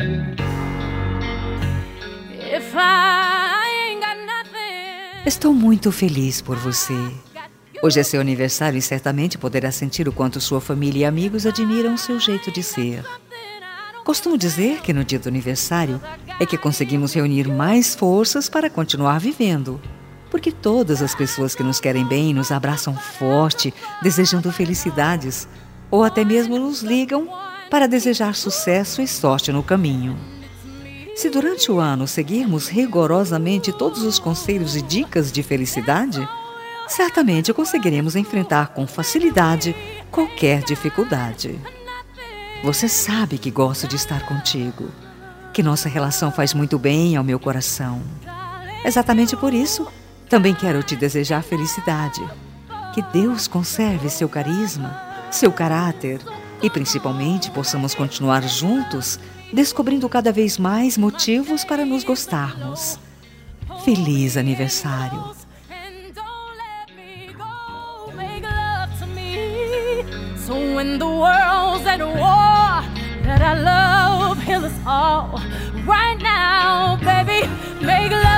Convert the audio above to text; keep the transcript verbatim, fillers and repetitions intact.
If I ain't got nothing. Estou muito feliz por você. Hoje é seu aniversário e certamente poderá sentir o quanto sua família e amigos admiram seu jeito de ser. Costumo dizer que no dia do aniversário é que conseguimos reunir mais forças para continuar vivendo. Porque todas as pessoas que nos querem bem nos abraçam forte, desejando felicidades, ou até mesmo nos ligam para desejar sucesso e sorte no caminho. Se durante o ano seguirmos rigorosamente todos os conselhos e dicas de felicidade, certamente conseguiremos enfrentar com facilidade qualquer dificuldade. Você sabe que gosto de estar contigo, que nossa relação faz muito bem ao meu coração. Exatamente por isso, também quero te desejar felicidade. Que Deus conserve seu carisma, seu caráter e principalmente possamos continuar juntos, descobrindo cada vez mais motivos para nos gostarmos. Feliz aniversário! So when the world's at war, that I love heal us all. Right now, baby, make love.